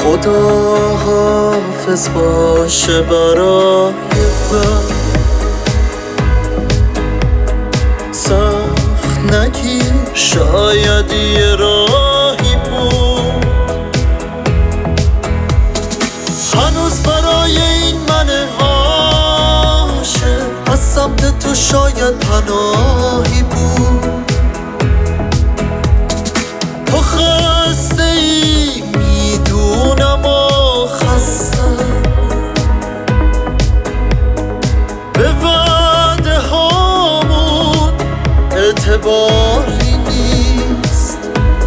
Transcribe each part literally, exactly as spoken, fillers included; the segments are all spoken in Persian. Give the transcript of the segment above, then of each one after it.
خدا حافظ باشه برای من، سخت نگیر شاید یه راهی بود، هنوز برای این من عاشق از سمت تو شاید پناهی بود. تو خسته ای میدونم و خستم، به وعده هامون اعتباری نیست،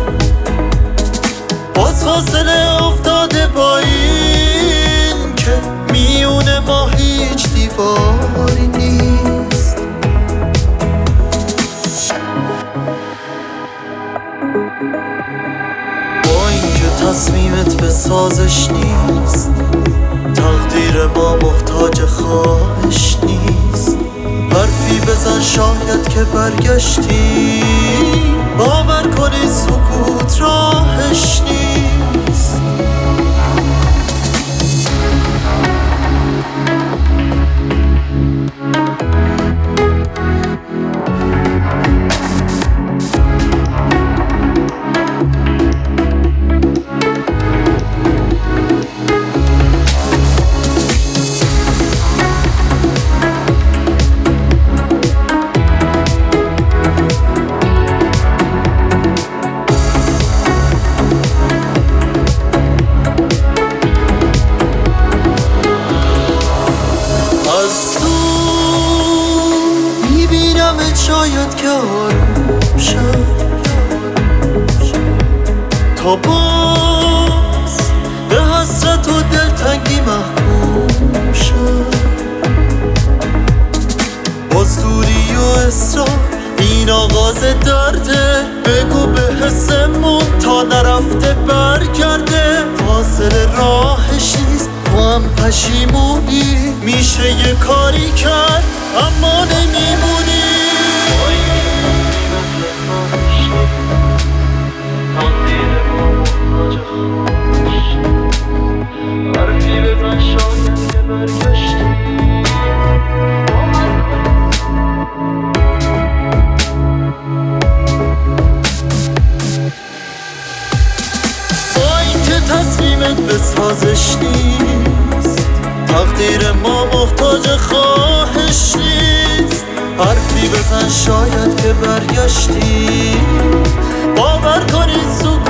باز فاصله افتاده با این که میونه ما هیچ دیواری نیست. با اینکه تصمیمت به سازش نیست، تقدیر ما محتاج خواهش نیست، حرفی بزن شاید که برگشتی، باور کنی سکوت راهش نیست. شاید که آروم شد تا باز به حسرت و دلتنگی محکوم شد، باز دوری و اصرار این آغاز درده، بگو به حسمون تا نرفته برگرده، فاصله راهش نیست تو هم پشیمونی، میشه یه کاری کرد اما نمیمونی. حرفی بزن شاید که برگشتی، با اینکه تصمیمت به سازش نیست، تقدیر ما محتاج خواهش نیست، حرفی بزن شاید که برگشتی، باور کنی سکوت